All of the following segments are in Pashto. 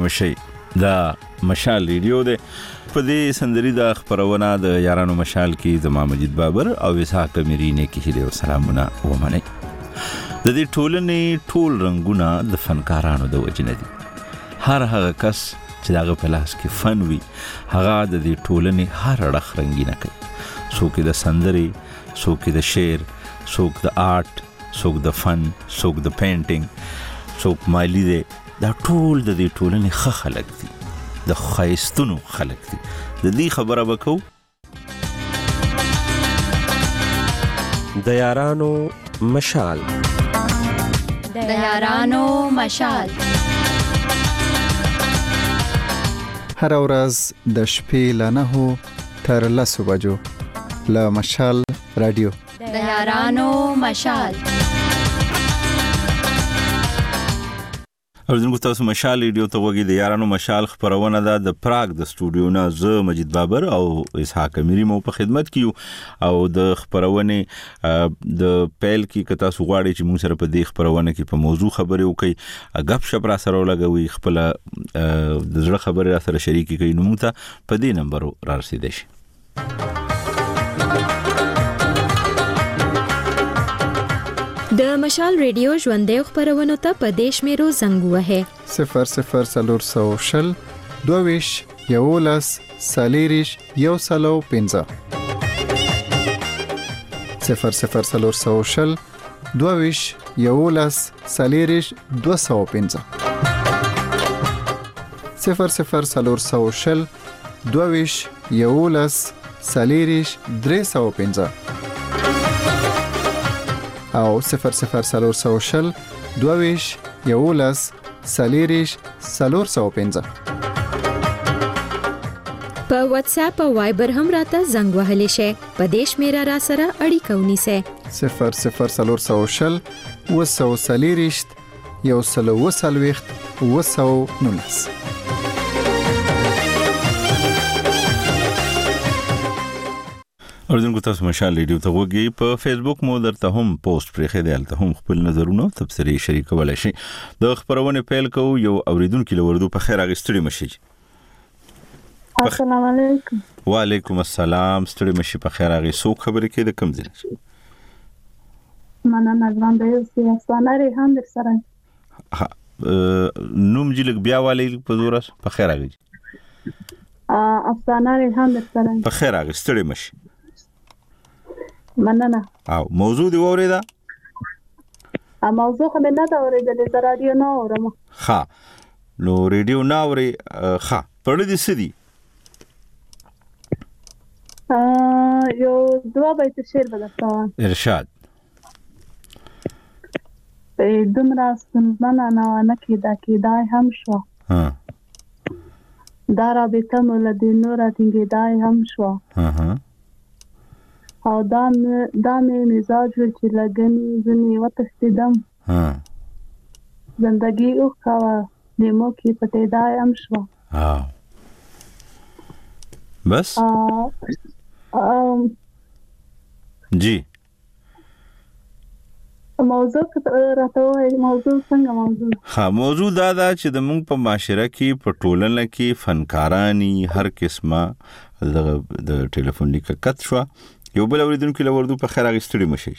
مشي دا مشال ریډیو ده. په دې سندري د خبرونه د یارانو مشال کې زما مجید بابر او اسحاق میرینه کې هیله سلامونه ومنئ. د دې ټولنې ټول رنگونه د فنکارانو د وجنه دي. هر هغه کس چې دغه په لاس کې فن وي هغه د دې ټولنې هر اړخ رنگینه کوي. څوک د سندري، څوک د شعر، څوک د آرت، څوک د فن، څوک د پینټینګ، څوک مالی دی. دا ټول د دې ټولنې ښه خلک دي، د خایستونو خلک دي. د دې خبره وکړو د یارانو مشال. د یارانو مشال هر ورځ د شپې له 9 تر 10 بجو له مشال رادیو. د یارانو مشال. اوریدونکو تاسو مشال ریډیو ته وګورئ. د یارانو مشال خبرونه ده د پراګ د سټوډیو نه زه مجید بابر او اسحاق میری مو په خدمت کیو. او د خبرونه د پیل کې کتا سو غواړي چې موږ سره په دې خبرونه کې په موضوع خبرې وکړي، غب شپ را سره لګوي، خپل د زړه خبرې را سره شریک کړي، نو موږ ته په دې نمبر را رسیدئ شي. د مشال ریډیو ژوندې خبرونه ته په دیش میرو زنګ وهه 0040 22 11 سالیریش یو سلو 15 0040 22 11 سالیریش 215 0040 22 11 سالیریش 315 او 0040 22 11 سالیریش 415. په واتس اپ او وایبر هم راته زنګ وهلی شي. په دیش میرا را سره اړیکه ونیسه 0040 وسو سالیریش یو سلو وسلويخت وسو نونس. اوریدونکو تاسو مشال ریډیو ته وګورئ. په فیسبوک مو درته هم پوسټ پرې خېدل ته هم خپل نظرونه تبصرې شریکول شي. د خبرونه پیل کوو. یو اوریدونکو لوردو په خیر اغستړي مشي. السلام علیکم. وعلیکم السلام. ستړي مشي په خیر اغي. سو خبرې کې د کم ځای مننه ځان د یو افسانه ریحان در سره نوم جلګ بیا والی په زورس په خیر اغي. افسانه ریحان در سره په خیر اغي. ستړي مشي. مننه. او موضوع دی اوریدا؟ موضوع خو نه دا اوریدل د رادیو نه اورم. ها نو ریډیو نه اوري. ها پړ دې سدي یو دوا بیت شعر بدلته. ارشاد. دمرا سنمنه نه کیدای هم شو. ها دا رابطه مولدی نور اتنګیدای هم شو. ها او دا مې مزاج ور چې لګنی زنی وتښتیدم. زندگی او خوا نیمو کې پټېدای هم شو. بس جی موضوع راته موضوع څنګه موضوع؟ ها موضوع دا چې د موږ په معاشره کې په ټولنه کې فنکارانی هر قسمه د ټلیفون لیک کټ شو. یو بل اوریدونکو لوردو په خیر اغستړي مشي.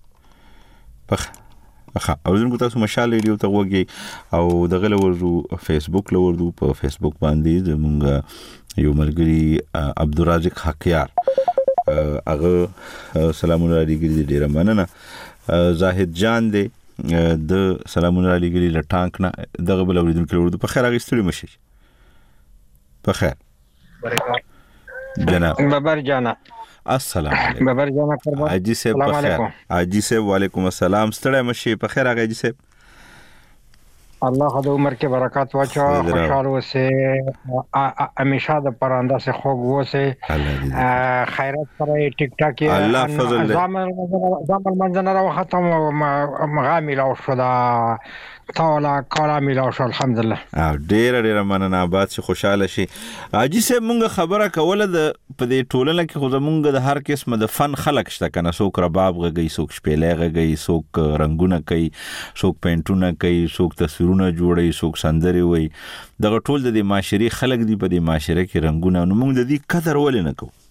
اوریدونکو تاسو مشال ریډیو ته وګورئ. او دغه لوردو فیسبوک لوردو په فیسبوک باندې زمونږ یو ملګری عبدالرازق حقیار هغه سلامونه علیګری ډیر مننه. زاهد جان دی د سلامونه علیګری لټانک نه دغه بل اوریدونکو لوردو په خیر اغستړي مشي. په خیر جناب بابر جانا. السلام علیکم. بابر جانا قربان. حاجی صاحب په خیر. حاجی صاحب وعلیکم السلام. ستړی مشي. په خیر حاجی صاحب. الله خد عمر کې برکات واچو. خوشاله اوسه. همیشه د پرانده سے خوږ اوسه. خیرات سره ټیک ټاک. الله فضل دې. زامل منځنه راو ختم مغامل او شو دا تاولا کلامي لا شو الحمدلله. ډیر مننه. آباد شي خوشاله شي. حاجی صاحب مونږ خبره کوله د په دې ټولنه کې خو زمونږ د هر قسم د فن خلق شته کنه. څوک رباب غږی، څوک شپېلې غږی، څوک رنگونه کوي، څوک پینټونه کوي، څوک تصویر شعرونه جوړي څوک سندري وي دغه ټول د معاشري خلک دی په دې معاشره کې رنگونه نو موږ د دې قدر ولې نه کوو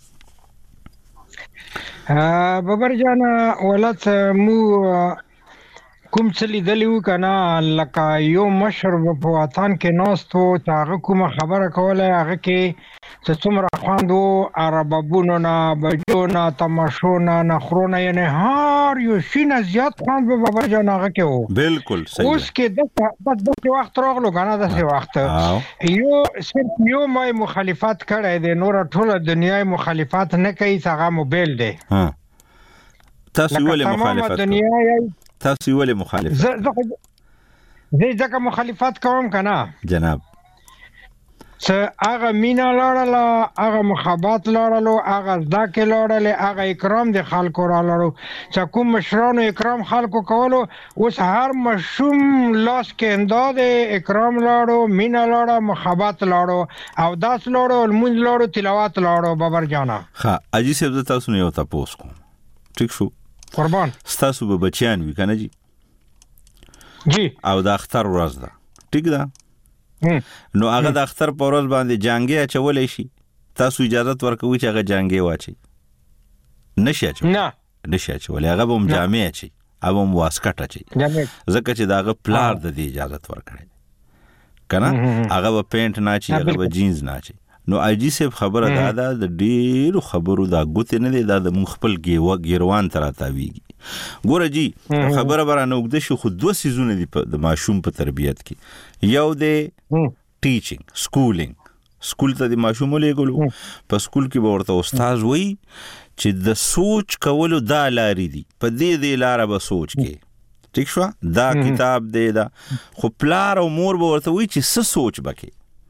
بابر جان ولات مو کوم څه لیدلی کنه لکه یو مشر په وطن کې ناستو هغه کومه خبره کوله هغه کې چې څومره خواندو عربونو نه بجو نه تماشو نه نخرونه یعنی هر یو شي نه زیات خواند به بابر جان هغه کې وو بالکل صحیح اوس کې د وخت راغلو کنه د وخت یو صرف یو مې مخالفت کړی دی نور ټول دنیا مخالفت نه کوي هغه موبایل دی تاسو ولې مخالفت تاسو ولې مخالفت زه ځکه مخالفت کوم کنه جناب څه هغه مینا لړل هغه محبت لړل هغه ځکه لړل هغه اکرام د خلکو را لړو چې کوم مشرانو اکرام خلکو کولو اوس هر مشوم لاس کې انداد اکرام لړو مینا لړو محبت لړو او داس لړو المنځ لړو تلاوت لړو بابر جانا ها اجي سب تاسو نه یو تاسو کوم ٹھیک شو قربان ستاسو به بچیان وی کنه جی او د اختر ورځ ده ٹھیک ده نو هغه د اختر په ورځ باندې جانګي اچولې شي تاسو اجازه ورکوي چې هغه جانګي واچي نشي اچولې هغه به جامع اچي او واسکټ اچي ځکه چې داغه پلار د دې اجازه ورکړي کنه هغه به پینټ نه اچي هغه به جینز نه اچي نو اجي سب خبره دا د ډیرو خبرو دا غوته نه دی دا د مون خپل ګیروان تر تاویږي ګوره جی خبره برانه وګد شو خو 2 سيزونه دي د ماشوم په تربيت کې یو د ټیچینګ سکول ته د ماشوم لګولو په سکول کې به ورته استاد وای چې د سوچ کولو دا لارې دي په دې لار به سوچ کې ٹھیک شو دا کتاب دی دا خو پلار او مور به ورته وای چې څه سوچ بکې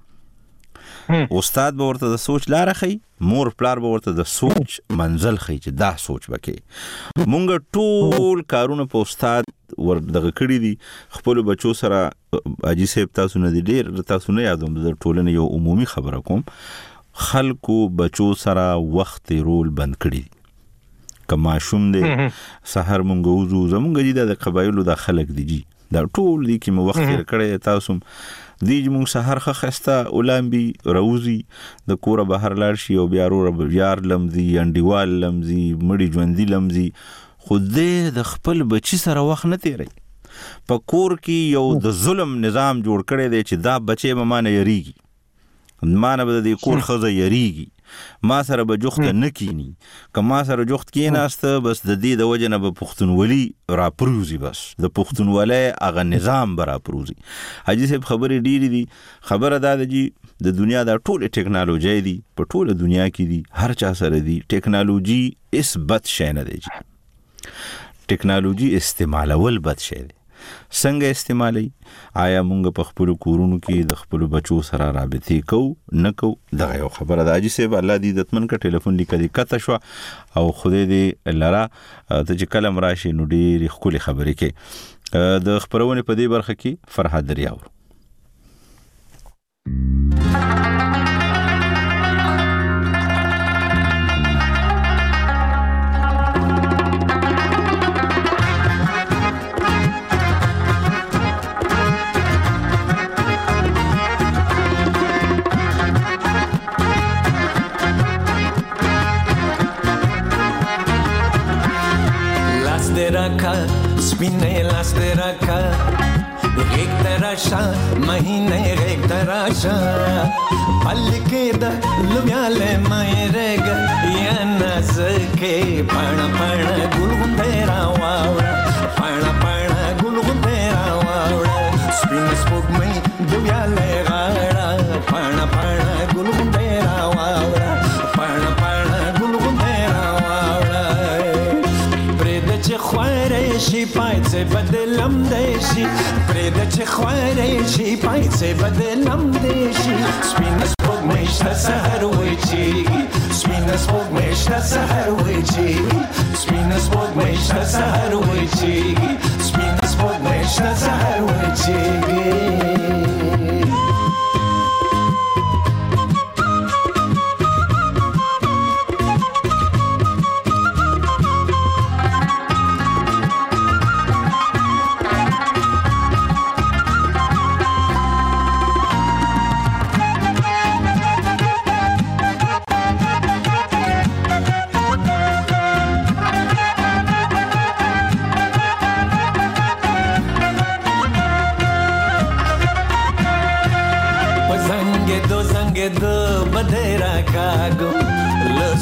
استاد به ورته د سوچ لار خي مور پلار به ورته د سوچ منزل خي چې دا سوچ وکي مونږ ټول کارونه په استاد ور دغه کړی دي خپل بچو سره اجي سیب تاسو نه دي ډیر تاسو نه یادوم د ټولنې یو عمومي خبره کوم خلکو بچو سره وخت رول بند کړی کما شوم دي سحر مونږ وزو زمونږ دي د قبایلو د خلک دي جی دا ټول دي کې مو وخت کړی تاسو دیج مونږ سحر خسته اولامبي روزي د کوره بهر لاړ شي او بیا یار لمزي انډیوال لمزي مړی ژوندۍ لمزي خو دې د خپل بچی سره وخت نه تیری په کور کې یو د ظلم نظام جوړ کړی دی چې دا بچي مانه یریږي مانه به د کور خزه یریږي ما سره به جوخت نه کینی کما سره جوخت کیناسته بس د دې د وجه نه به پښتونولي را پروزي بس د پښتونولۍ هغه نظام برا پروزي حاجی صاحب خبرې ډېری دي خبره دا ده د دنیا د ټول ټیکنالوژي دي په ټول دنیا کې دي هر چا سره دي ټیکنالوژي اس بد شي نه دی ټیکنالوژي استعمالول بد شي دی څنګه استعمالي آیا مونږ په خپل کورونو کې د خپل بچو سره رابطې کو نه کو دغه یو خبره ده اجي سیب الله دې دتمن کا ټلیفون لیکلي کته شو او خدای دې لرا ته چې کلم راشي نو ډېر خولي خبرې کې د خبرونه په دې برخه کې فرحات دریاو स्पिने लास्ते रखा एक तराशा महीने एक तराशा पल के द लुम्याले मायरेग या नज़के पाना पाना गुलगुंदेरा वावड़ा पाना पाना गुलगुंदेरा वावड़ा स्पिने स्पोक में दुयाले गाड़ा पाना पाना गुलगुंदेरा वावड़ा पाना पाना गुलगुंदेरा वावड़ा प्रेद चे ख्वारे شي پایڅه بدلم دیشي پرې د چخوارې شي پایڅه بدلم دیشي سپین سپوږ مېشته سحر وچی سپین سپوږ مېشته سحر وچی سپین سپوږ مېشته سحر وچی سپین سپوږ مېشته سحر وچی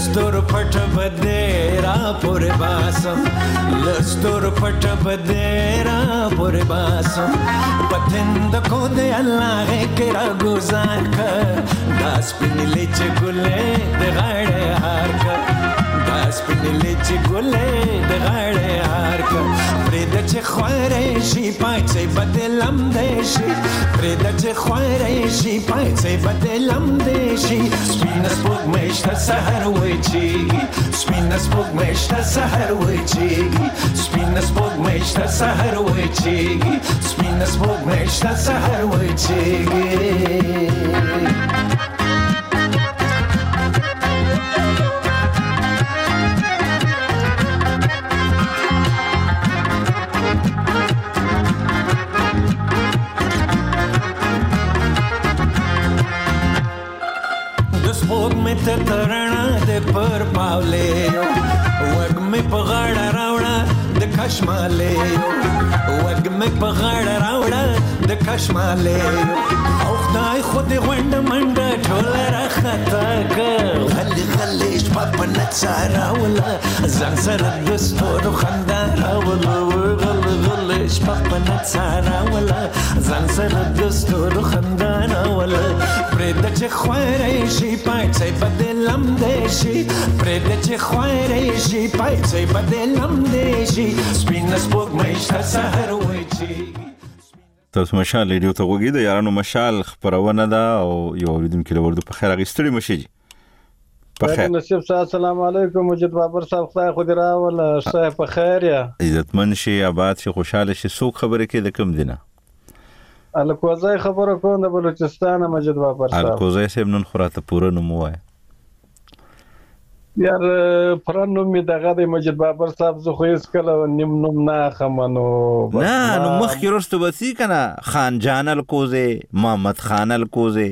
لستور پټ بدرا پور باسم لستور پټ بدرا پور باسم پتند کو دے اللہ کرا گزار کر داس پنلې چې ګلې د غاړې هار کر داس پنلې چې ګلې د غاړې هار کر پرې د چې خوارې شي پاتې بدلم دې شي پرې د چې خوارې شي پاتې بدلم دې شي سپین سپوږ مېشته سحر وای چی سپین سپوږ مېشته سحر وای چی سپین سپوږ مېشته سحر وای چی سپین سپوږ مېشته سحر وای چی ترنا دے پر پاولے وگ میں پغاڑا راوڑا د کشمالے وگ میں پغاڑا راوڑا د کشمالے او خدای خود غونډ منډ ټول راختا غلی غلی شپه نڅارا ولا ځان سره د ستورو خندا راولا غلی غلی شپه نڅارا ولا ځان سره د ستورو خندا راولا پرې د چې خوارې شي پاتې بدلم دې شي پرې د چې خوارې شي پاتې بدلم دې شي سپین سپوږ مېشته سحر وای چی تاسو مشال ریډیو ته وګورئ د یارانو مشال خبرونه ده او یو اوریدونکو له په خیر اغستړي مشي په خیر نصیب صاحب السلام علیکم مجید بابر صاحب خدای خو دې راول صاحب په خیر یا عزتمن شي آباد شي خوشاله شي څوک خبره کې د کم دینه الکوزای خبره کوم د بلوچستان مجید بابر صاحب الکوزای صاحب نن خراته پوره نوم وای یار پرانو می دغه د مجید بابر صاحب زه خو هیڅ کله نیم نوم نه خمنو نه نو مخ کې ورسته وسی کنه خان جان الکوزه محمد خان الکوزه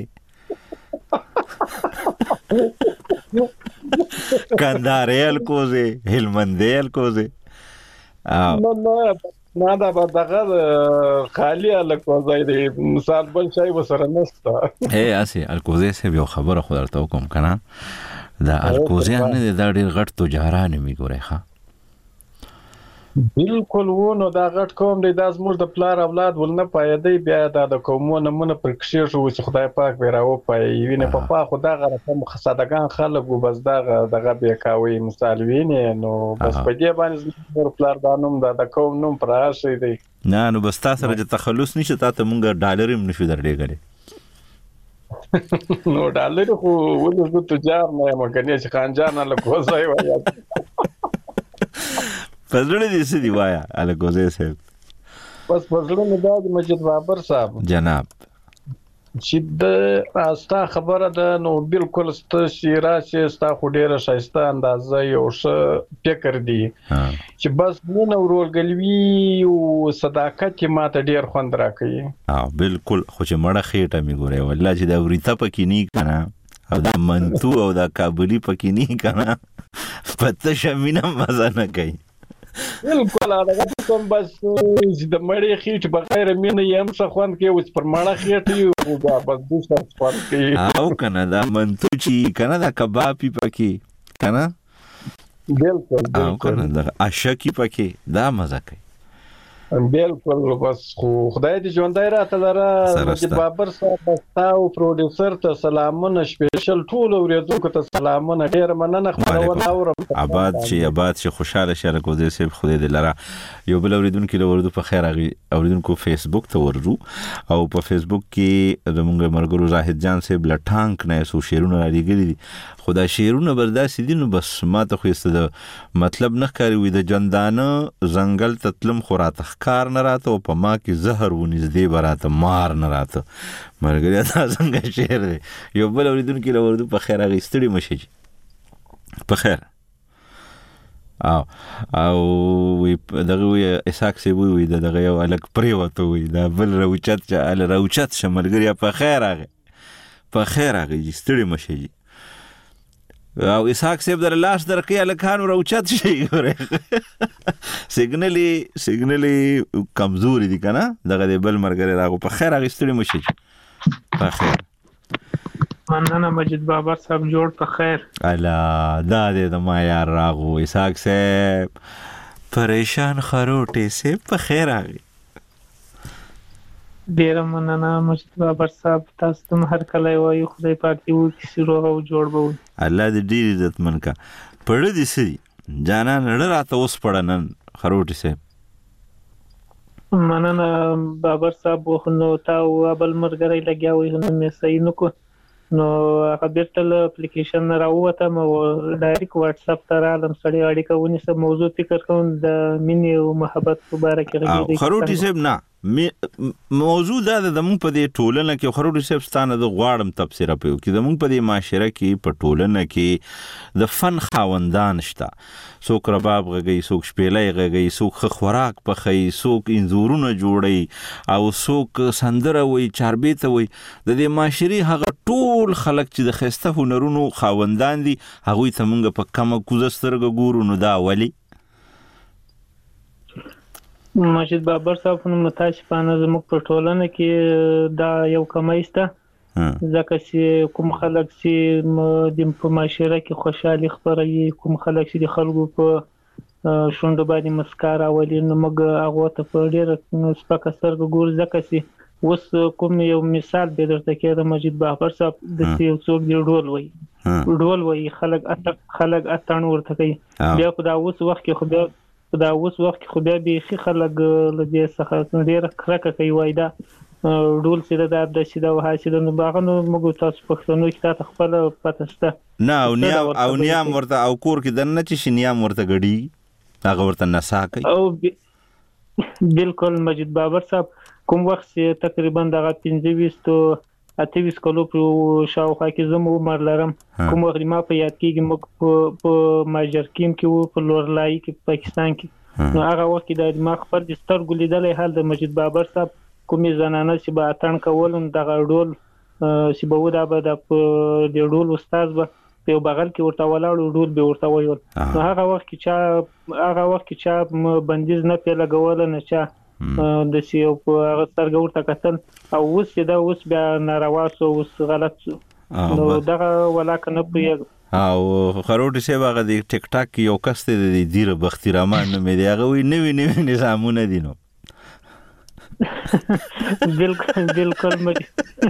کندارې الکوزه هلمندې الکوزه نه دا دغه خالی الکوزه دی مثال بل شای وسره نسته اے اسی الکوزه سه یو خبره خو درته کوم کنه دا الکوزه نه دا ډیر غټ تجاران می ګورې ښا بالکل ونه دا غټ کوم دی دا زموږ د پلار اولاد ولنه پایدې بیا د کومونه مونږ پر کښې شو چې خدای پاک وراو پای ویني په خدا غره کوم خصادګان خلک وبس دغه بیا کاوي مثال ویني نو بس په دې باندې زموږ پلار دا نوم د کوم نوم پر راشي دی نه نو بس تاسو سره تخلص نشته تاسو مونږ ډالر هم نشو درلېګلې نو ډالر خو ولې تجار نه مګنی چې خانجان له کوزای وایي پزړه دې سې دی وایا الکوزه صاحب بس پزړه مې دا مجید بابر صاحب جناب چې د استا خبره ده نو بالکل ست شیرا چې استا خو ډیره شایسته اندازه یو څه فکر دی چې بس مون ورولګلوي او صداقت ماته ډیر خوند راکړي بالکل خو چې مړه خېټه می ګوره والله چې دا وریته پکې نه کنه او دا منتو او دا کابلی پکې نه کنه پته شمینه مزه نه کوي بالکل هغه کوم بس چې د مړې خېټ بغیر مینه یم څه خوند کې اوس پر مړه خېټ یو بس دوسر خوند کې او کنه دا منتو چې کنه دا کباب پکې کنه بالکل او کنه دا اشکی پکې دا مزه کوي بالکل بس خو خدای دې ژوندۍ راته لره مجید بابر صاحب تاسو پروډوسر ته سلامونه سپیشل ټول اوریدونکو ته سلامونه ډیر مننه خبرونه اورم آباد شي خوشاله شي له کوزه سیب خدای دې لره یو بل اوریدونکو له ورده په خیر اغي اوریدونکو فیسبوک ته ورجو او په فیسبوک کې زمونږ مرګرو زاهد جان سیب لټانک نه سو شیرونه لري خدا شیرونه برداشت دي نو بس ما ته خو است مطلب نه کاری وي د جندانه زنګل تتلم خوراته کار نه راته او په ما کې زهر ونږدې براته مار نه راته مرګریا دا څنګه شعر دی یو بل اوریدونکو له ورده په خیر اغي ستړي مشي په خیر او وی دغه وی اساک سی وی دغه یو الک پریوته وی دا بل روچت چې ال روچت شملګریا په خیر اغي ستړي مشي او اسحاق صاحب در لاس درکې الکانو روچت شي ګوره سیګنلی کمزوري دي کنه دغه بل مرګره راغو په خیر اغستړي مشي په خیر مننه مجید بابر صاحب جوړ په خیر. الا دا دې د ما یار راغو اسحاق صاحب پریشان خروټي سه په خیر راغی. ډیره مننه مجید بابر صاحب تاسو ته هر کله وایو خدای پاک دې وکړي روغ او جوړ به وي. الله دې ډیر عزت منکا پړ دې سي جانا نړ راته اوس پړنن خروټي سه. مننه بابر صاحب نو تا او بل مرګري لګیا وي نو مې صحیح نکو نو هغه بیرته اپلیکیشن راوته مو ډایرکټ واتس اپ ته رالم سړی اړیکه ونیسه موضوع فکر کوم د مینې او محبت مبارک راغلی. خروټي صاحب نه موضوع دا د موږ په دې ټولنه کې خروټي صاحب ستانه د غواړم تفسیر په کې د موږ په دې معاشره کې په ټولنه کې د فن خاوندان شته. څوک رباب غږی، څوک شپېلۍ غږی، څوک خوراک پخی، څوک انځورونه جوړي او څوک سندره وي، چاربیته وي. د دې معاشري هغه ټول خلک چې د خسته هنرونو خاوندان دي هغوی ته موږ په کمه کوزه سترګه ګورو. نو دا ولی مجید بابر صاحب نو متاسفانه زموږ په ټولنه کې دا یو کمایسته ځکه چې کوم خلک چې د معاشره کې خوشحالي خپروي، کوم خلک چې د خلکو په شونډو باندې مسکا راولي نو موږ هغه ته په ډېره سپکه سترګه ګورو. ځکه چې اوس کوم یو مثال به درته کېږم مجید بابر صاحب د یو څوک دی ډول وایي خلک اتڼ ورته کوي. بیا په دا اوس وخت کې خو بیا بیخي خلک له دې څخه ډېره کرکه کوي وایي دا ډول چې دا د سیده او حاسده نو باغ نو موږ تاسو پښتنو کې تاسو خپل پته شته نه او نیام ورته او کور کې دنه چې نیام ورته غړي هغه ورته نسا کوي. او بالکل مجید بابر صاحب کوم وخت چې تقریبا دغه 25-28 کلو په شاوخوا کې زمو عمر لرم کوم وخت ما په یاد کېږي موږ په ماجرکیم کې وو په لورلای کې پاکستان کې نو هغه وخت د دماغ پر د سترګو لیدلې حال د مجید بابر صاحب کومې زنانه چې به اتڼ کول دغه ډول چې به ودا به د ډول استاد به په بغل کې ورته ولاړ ډول به ورته ویل. نو هغه وخت کې چا بندیز نه پیل لګول نه چا د سیو په هغه سترګ ورته کتل او اوس دا اوس بیا ناروا سو اوس غلط سو نو دغه ولاک نه پیږ. او خروټي سی واغه د ټیک ټاک یو کس ته د ډیر بختي رحمان نو مې دیغه وی نوې نظامونه دي نو بالکل مجید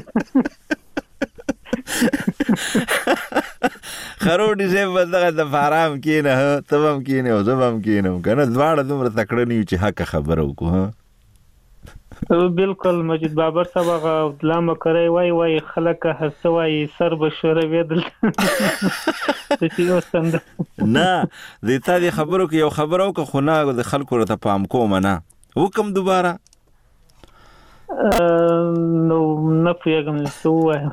خروټي سی بدغه د فارام کینه تبم کینه او زبم کینه کنه دواړه دومره تکړه نیو چې حق خبره وکړو. بالکل مجید بابر صاحب هغه لامه کوي وای خلک هڅه وای سر بشوره ودل نه د تا دې خبرو کې یو خبرو کو خو نه د خلکو ته پام کوم نه وکم دوباره نو نه پیغام نسو وای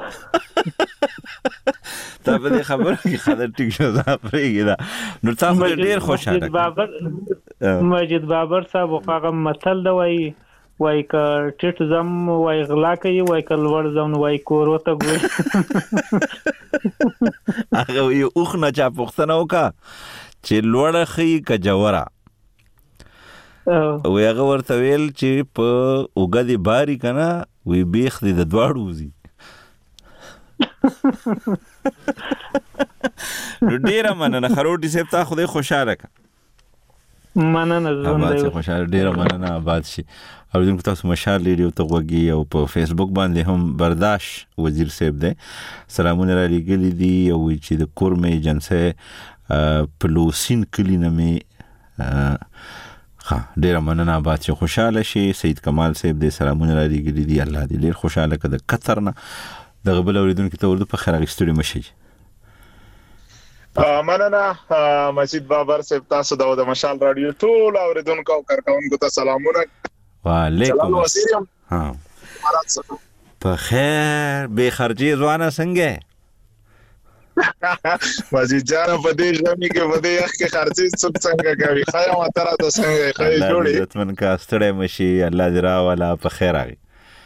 تا په دې خبرو کې خدای ټیک شو دا پرېږي دا نو تاسو ډېر خوشاله مجید بابر صاحب هغه متل دی وای کا ټټ زم وای غلا کوي وای کل ور زم وای کور وته ګوي هغه یو اوخنه چا پښتنه وکا چې لوړه خي کجورا او هغه ورته ویل چې په اوګدي باری کنه وی بیخ دي د دواړو وزي ډیره مننه خروټي صاحب ته خدای خوشاله کا مننه زوندې خوشاله ډیره مننه آباد شي. او دغه تاسو مشال ریډیو ته وګي او په فیسبوک باندې هم برداشت وزیر صاحب دی سلامونه را لګلې دي او چې د کورمې جنسه پلوسین کلینه می ډیره مننه آباد شي خوشاله شي. سید کمال صاحب دی سلامونه را لګلې دي الله دې ډیر خوشاله کړه قطر نه دغه بل اوریدونکو ته ورته په خیر غوښتلې مشي. مننه مجید بابر صاحب تاسو د مشال رادیو ټول اوریدونکو او کارکونکو ته سلامونه. وعلیکم السلام. په خیر به خرجي ځوانه څنګه مجید جان په دې ژمي کې په دې وخت کې خرجي څنګه کوي خیا ماتره د څنګه خې جوړي عزتمن کا ستړی مشي الله دې را ولا په خیر راغی.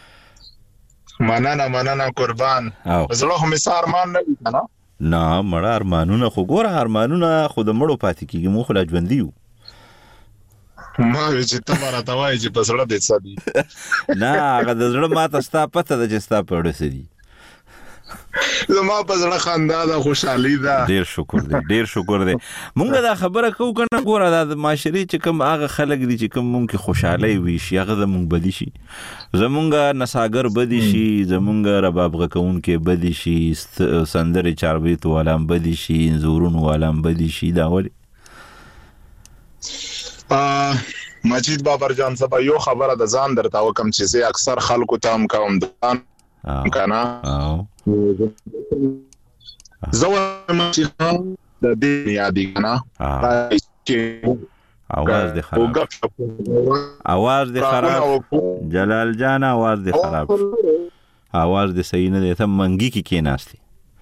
مننه قربان زړه هم سارمان نه کنه نه مړه ارمانونه خو ګوره ارمانونه خو د مړو پاتې کیږي مو خو لا ژوند دیو ما چې تمره توای چې پسړه دې سدي نه هغه د زړه ماته ستا پته د چې ستا پړو سدي زما په زړه خندا ده، خوشحالي ده. ډیر شکر دی. مونږ دا خبره کوو کنه، ګوره دا معاشري چې کوم هغه خلک دي چې کوم مونږ خوشحالي وي شي هغه زمونږ بدی شي، زمونږ نساګر بدی شي، زمونږ رباب غکون کې بدی شي، سندري چاربیت والام بدی شي، زورون والام بدی شي. دا ولی مجید بابر جان صاحب یو خبره د ځان درته وکم چې زه اکثر خلکو ته هم کوم دان کنه زوم چې د دې یادی کنه आवाज دې خراب جلال جان، आवाज دې خراب، आवाज دې صحیح نه دی، ته منګي کې کېناستې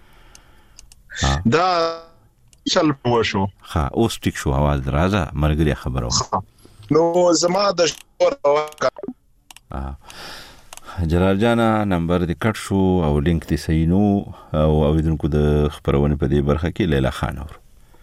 دا چل پوښو. ها اوس ټیک شو، आवाज راځه مرګري خبره. نو زما د شور جلال جان نمبر دې کټ شو او لینک دې صحیح نو، او اوریدونکو د خبرونه په دې برخه کې لیلا خان اور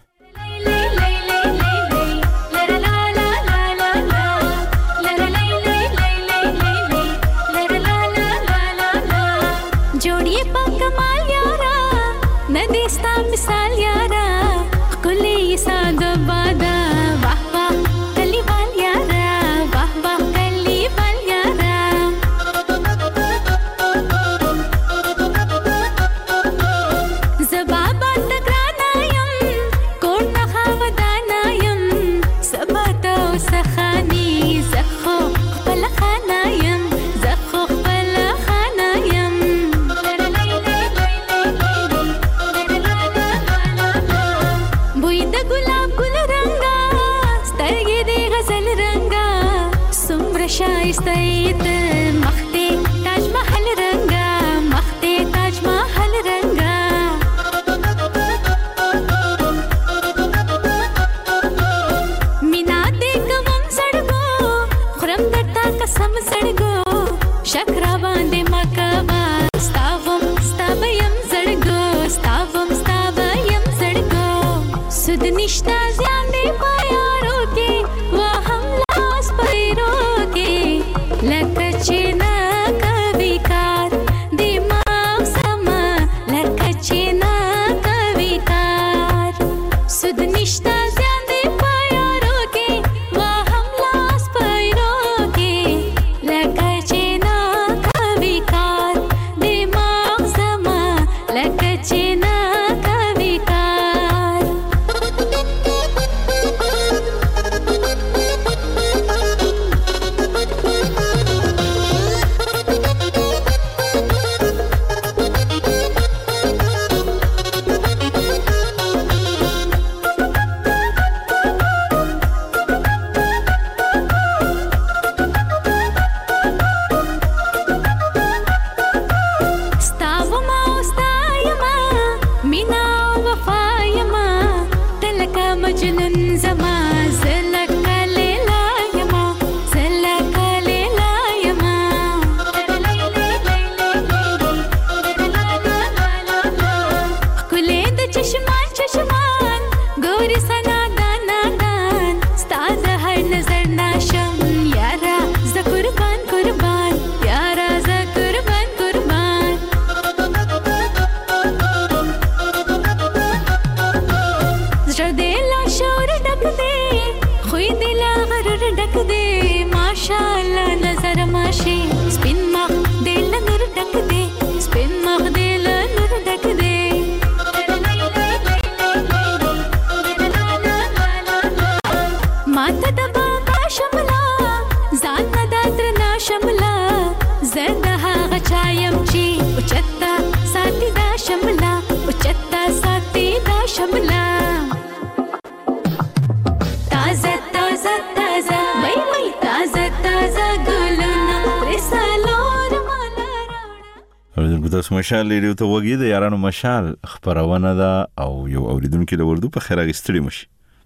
تاسو مشال لري ته وګي د یارانو مشال خبرونه ده او یو اوریدونکو د وردو په خیر اغستړي مشي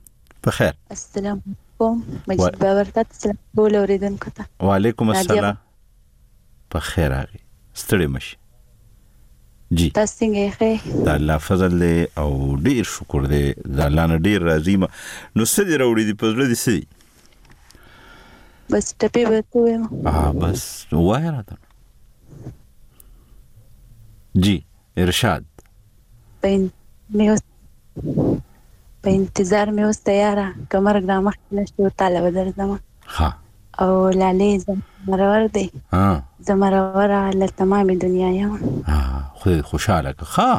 په خیر. السلام علیکم مجید باور ته سلام بول اوریدونکو ته. وعلیکم السلام په خیر اغي ستړي مشي جی. تاسو څنګه ښه؟ د الله فضل له او ډیر شکر دی د الله نه ډیر راضی ما نو سدي راوړي دی په زړه دي سدي بس ټپي وته وایم. بس وای راته جی ارشاد په انتظار مې اوس تیاره کمر ګرام نشته تعالی بدر زما ها او لالې زمرور دی زمرور له تمام دنیا یم خو خوشاله ها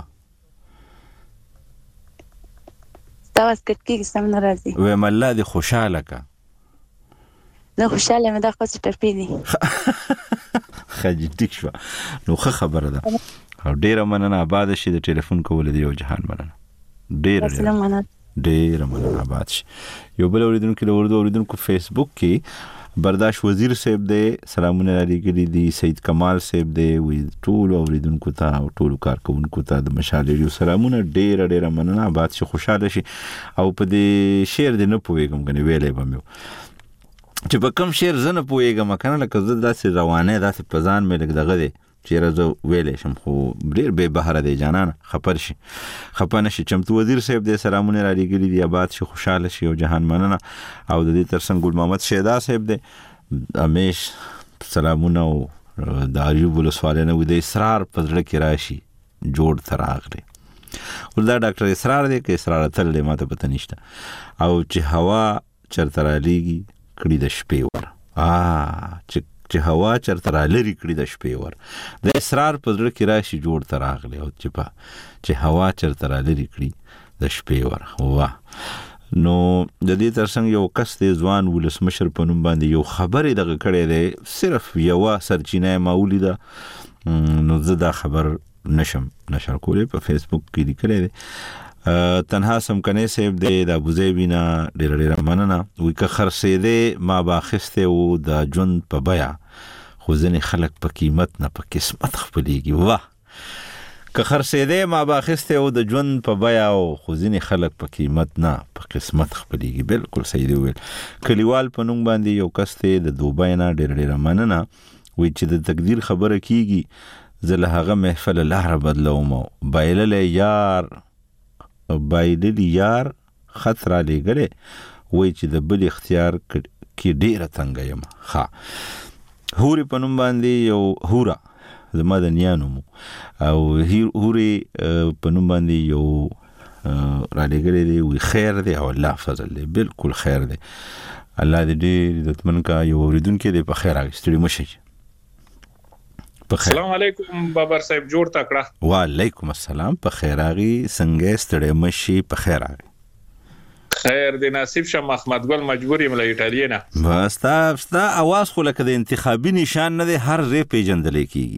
تاسو کټکی سم ناراضي و مله دي خوشاله کا زه خوشاله مې دا خو ټپې دي خجی ټیک شو نو خبره ده او ډیره مننه آباد شي د ټلیفون کول دی او جهان مننه ډیره مننه آباد شي یو بل اوریدونکو له اردو اوریدونکو فیسبوک کې برداشت وزیر صاحب دی سلامونه علیکم دی سید کمال صاحب دی وی ټول اوریدونکو ته او ټول کارکونکو ته د مشال ریډیو سلامونه ډیره مننه آباد شي خوشاله شي او په دې شعر دی نه پوهیږم کنه ویلې بمو چې په کوم شعر زنه پوهیږم کنه لکه زه داسې روانه داسې پزان مې لګ دغه دی چې راځو ویلې شم خو ډیر به بهره دی جانان خپنه شي چمتو وزیر صاحب دې سلامونه را لګیلي دی آباد شي خوشاله شي او جهان مننه او د دې ترڅنګ ګل محمد شیدا صاحب دې امیش سلامونه او د ایوب له سوالونه و د اصرار پزړه کې راشي جوړ تراغله ولدا ډاکټر اصرار دې کې اصرار تل دې ماته پته نشته او چې هوا چرته را لېږي کړي د شپې ور چې هوا چرته را لري کړي د شپې ور د اصرار په زړه کې راشي جوړ تراغله او چې هوا چرته را لري کړي د شپې ور واه نو د دې ترڅنګ یو کس دی ځوان ولسمشر په نوم باندې یو خبرې دغه کړی دی صرف یو سرچینه ماولی ده نو زه دا خبر نشم نشر کولې په فیسبوک کې لیکلی دی تنها سمکنه صاحب دی د ابوظبی نه ډېر مننه وی که خرڅېده ما باخسته او د ژوند په بیا خو ځنې خلک په قیمت نه په قسمت خپلېږي واه که خرڅېده ما باخسته او د ژوند په بیا او خو ځنې خلک په قیمت نه په قسمت خپلېږي بالکل صحیح دی ویل کلیوال په نوم باندې یو کس دی د دوبۍ نه ډېر مننه وی چې د تقدیر خبره کیږي زه له هغه محفل لهر بدلوم بایللی یار خطر علی گله وای چې د بل اختیار کې ډیره څنګه یم ها هوري پنوم باندې یو هورا زما د نیانو او هوري پنوم باندې یو را لګلې دی وی خیر دی او الله فضل دی بالکل خیر دی الله دې عزتمن کا یو اوریدونکو دې په خیر راغستړي مشي السلام علیکم بابر صاحب جوړ تکړه وعلیکم السلام په خیر راغي څنګه ستړي مشي په خیر راغي خیر دې نصیب شه محمد ګل مجبورې مله ایټالیا نه بس تا اواز خو لکه د انتخابي نشان نه دی هر ری پیجندل کیږي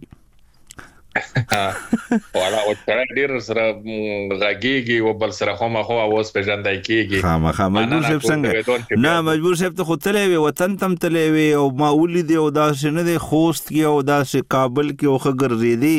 والا او تر ډیر سره غاګيږي او بل سره خو اواز پیژندای کیږي خامخا مجبور شپ څنګه نه مجبور شپ ته خو تلې وي وطن تم تلې وي او ما ولید او داس نه دی خوست کې او داس کابل کې او خګر زیدي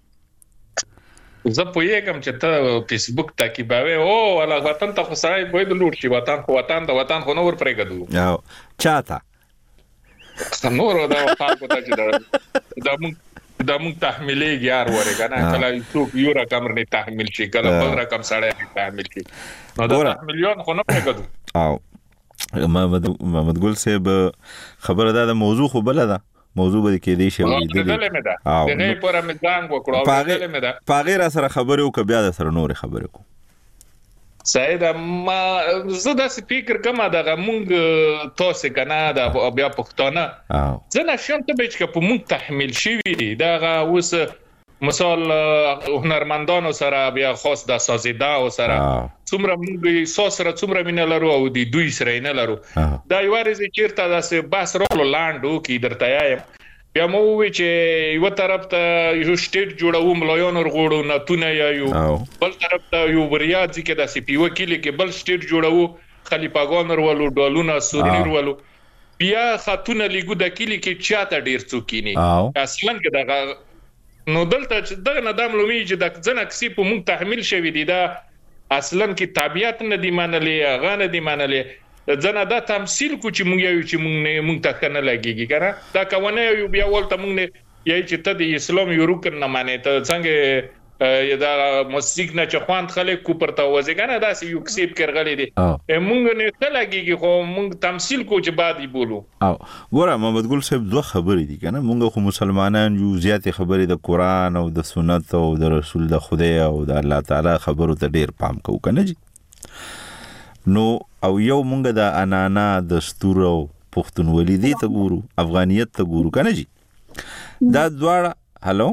زه پوهیږم چې ته فیسبوک تاکیباوي او ولا وطن ته خو سړی وای د لوټ شي وطن د وطن خو نور پرېګدو او چاته نور دا خلکو ته چې دا مونږ تحمیلېږي یار وره کنه کله یو رقم نه تحمیل شي کله بل رقم سره تحمیل شي نو دا مليون خو نه پرېګدو او محمد ګل صاحب خبره دا موضوع خو بل ده موضوع به کې دی شی دغه پر امزان وکړو پاغه را سره خبرو ک بیا سره نور خبرو کو سید ما زه د سپیکر کما دغه مونږ تاسو کنه د بیا پښتانه زه نشم ته به چې په مونږ تحمیل شي دغه اوس مثال هنرمندانو سره بیا خاص د سازیدا او سره څومره مونږ سره څومره مینه لرو او د دوی سره نه لرو دا یو ورځ چیرته د بس رولو لاندو کې درته یم بیا مو وی چې یو طرف ته یو سټیټ جوړو مليون ورغړو نه تونه یو بل طرف ته یو ریاض کې د سی پی وکیل کې بل سټیټ جوړو خلیفګان ورولو ډالونه سورنی ورولو بیا خاتونه لیګو د کلی کې چاته ډیر څوکینی اصلا کې دغه نو دلته دغه ندام لومي چې د ځنه کسي په مونږ تحمیل شوی دی دا اصلا کې طبيعت نه دی منلې غانه دی منلې ځنه دا تمثيل کو چې مونږ یو چې مونږ ته کنه لګيږي کنه دا کوونه یو بیا ولته مونږ نه یی چې ته د اسلام یو رکن نه معنی ته څنګه دا موسیقي نه چخوان خلک کو پرته وځي کنه دا سی یو کسب کرغلې دي مونږ نه تلګي خو مونږ تمثيل کو چې بعدي بولو او ګوره محمد ګل صاحب دوه خبرې دي کنه مونږ خو مسلمانان یو زیات خبرې د قران او د سنت او د رسول د خدای او د الله تعالی خبرو ته ډیر پام کوو کنه جی نو او یو مونږ د انانا دستور او پښتونولي دي ته ګورو افغانیت ته ګورو کنه جی دا دواړه هالو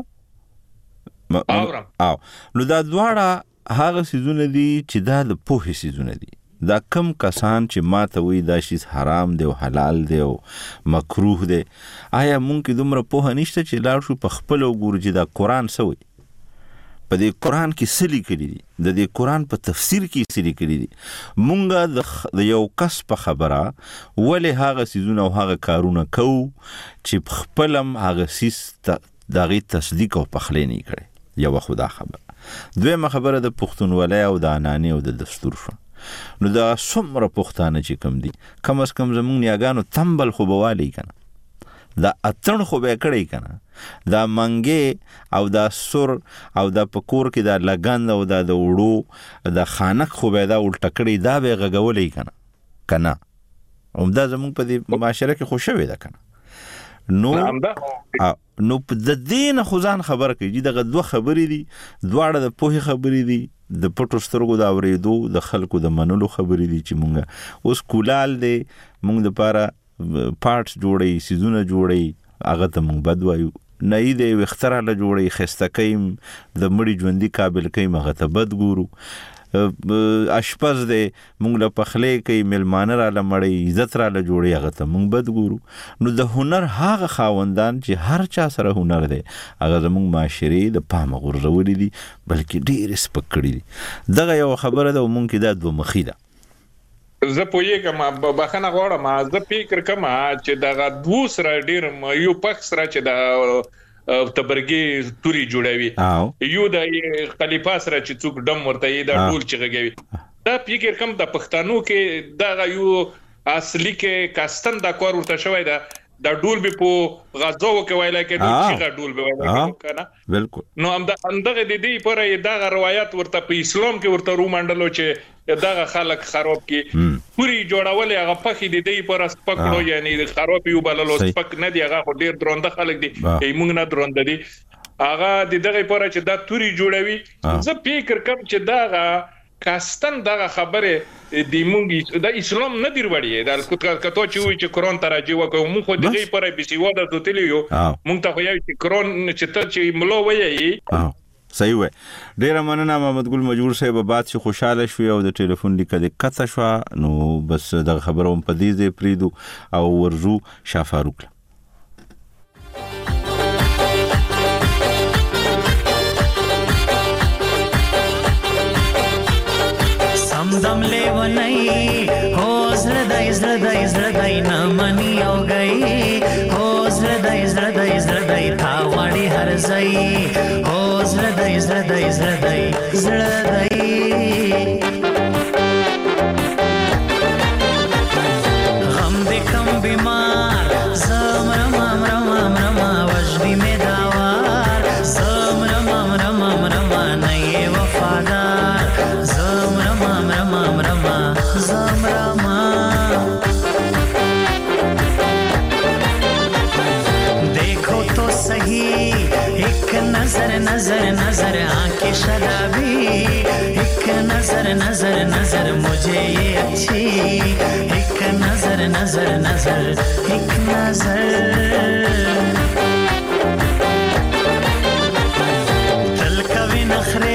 او نو دا دواړه هغه سيزونه دي چې دا د پوهې سيزونه دي دا کم کسان چې ما ته وی دا شی حرام دی او حلال دی او مکروه دی آیا مونږ کې دومره پوهه نشته چې لاړ شو په خپل وګورو چې دا قران سوی په دې قران کې سلی کړی دي د دې قران په تفسیر کې سلی کړی دي مونږ د یو کس په خبره ولې هغه سيزونه او هغه کارونه کوو چې خپلم هغه سیس دغه تصدیق او پخلې نه کړي یو خدا خبر دویمه خبره د پښتونولۍ او د اناني او د دستور شو نو دا څومره پښتانه چې کم دي کم از کم زمونږ نیاګانو تمبل خو بوالی کنه دا اتن خو به کړی کنه دا منګي او دا سر او دا پکور کې دا لګند او دا د وړو دا خانک خو به دا الټ کړی دا به غغولې کنه دا زمونږ په دې معاشره کې خوشوي ده کنه نو د دین خزان خبر کوي دغه دوه خبرې دي دواړه د پوهې خبرې دي د پټو سترګو دا اورېدو د خلکو د منلو خبرې دي چې مونږ اوس کولال دي مونږ د پاره پارټس جوړي سيزونه جوړي هغه ته مونږ بد وایو نه دې وختره له جوړي خسته کيم د مړي ژوندۍ قابل کيم هغه ته بد ګورو اشپز دې مونږ له پخلې کوي ملمانه را لمړی عزت را له جوړي هغه ته مونږ بد ګورو نو د هنر هغه خاوندان چې هر چا سره هنر دی هغه زمونږ معاشري د پام غورځولې دي بلکې ډېر سپکړي دي دغه یو خبره ده مونږ کې دا دوه مخې ده زه پوهیږم بخنه غواړم زه فکر کوم چې دغه دوه سره ډېر یو پخ سره چې د تبرګي توري جوړوي یو د خلیفہ سره چې څوک ډم ورته دا ټول چغږي دا فکر کوم د پښتنو کې دا یو اصلي کې کاستن دا کور ورته شوی دا ډول به په غزو کې وایلا کې چې ډول به وایلا کنه بالکل نو همدغه د دې پر دا روایت ورته په اسلام کې ورته رومانډلو چې دا خلک خراب کی پوری جوړول هغه پخې د دې پر سپکړو یعنی خراب یو بللو سپک نه دی هغه ډیر درنده خلک دي موږ نه درنده دي هغه د دغه پر چې دا توري جوړوي زه فکر کوم چې دا کاستن دغه خبره د مونږ د اسلام نه دی وړي دا کته چې وي چې قرآن ته راځي وکړو مونږ خو دغه پر بيسي ودا ته تلیو مونږ ته خو یو چې قرآن چې ته چې ملو وایي صحیح وای ډیر مننه محمد ګل مجبور صاحب بات چې خوشاله شوی او د ټلیفون لیکه د کته شو نو بس د خبرو په دې ځای پریدو او ورزو شافاروق دم لیونی هو زړدای نه منی او گئی هو زړدای تا وړي هر ځای هو زړدای غم دې کم بیمار زمرم وجدی می داوار زمرم نه وفادار زمرم देखो तो सही एक नजर आंखें शराबी एक नजर मुझे ये अच्छी एक नजर एक नजर दिल कभी नखरे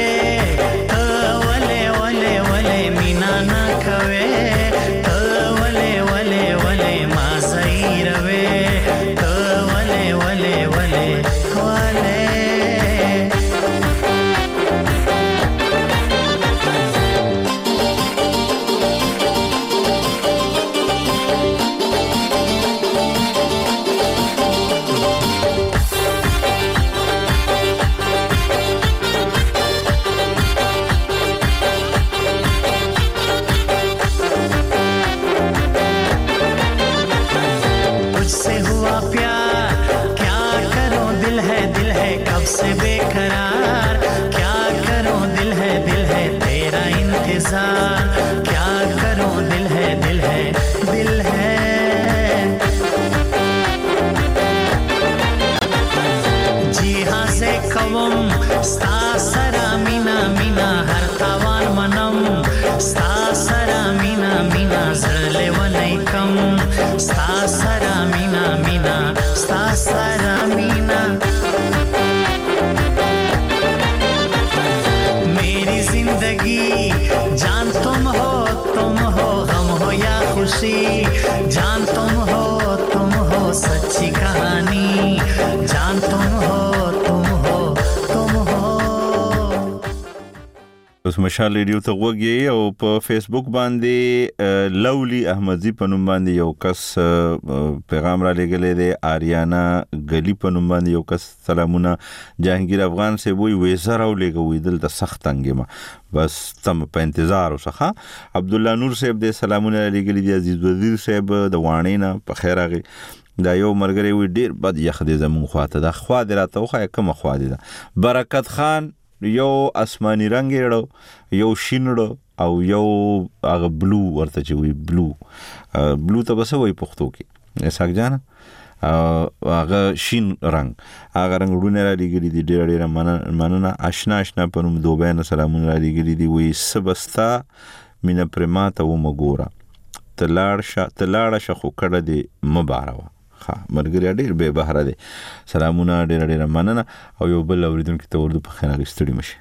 मीना ना कवे वले मा रवे वले ستا سره مینا مینا ستا سره مینا मेरी जिंदगी जान तुम हो गम हो या खुशी जान तुम हो सच्ची कहानी जान तुम हो اوس مشال ریډیو ته وګورئ او په فیسبوک باندې لولی احمدی په نوم باندې یو کس پیغام را لګلې دی آریانا غلی په نوم باندې یو کس سلامونه جهانگیر افغان سے وی ویزر او لګوي دلته سخت انګما بس تم په انتظار وسخه عبد الله نور صاحب دې سلامونه لګلې دی عزیز وزیر صاحب د وانینا په خیر راغی دا یو مرګري وی ډیر بد یخ دې زمون خواته دا خوا دې راته خو کوم خوا دې برکت خان یو آسمانی رنگ یړو یو شینړو او یو هغه بلو ورته چې وی بلو ته بس وای پښتو کې اساک جان هغه شین رنگ هغه رنگ ډونه را لګری دي ډېر مننه آشنا په نوم دوبه سلامونه را لګری دي وی سبستا مینا پرماته و مګورا تلاړ شخو کړه دي مباروا مرګري ډېر به بهره دي سلامونه ډېر مننه او یو بل اوریدونکو ته ورته په خیر غستړي مشي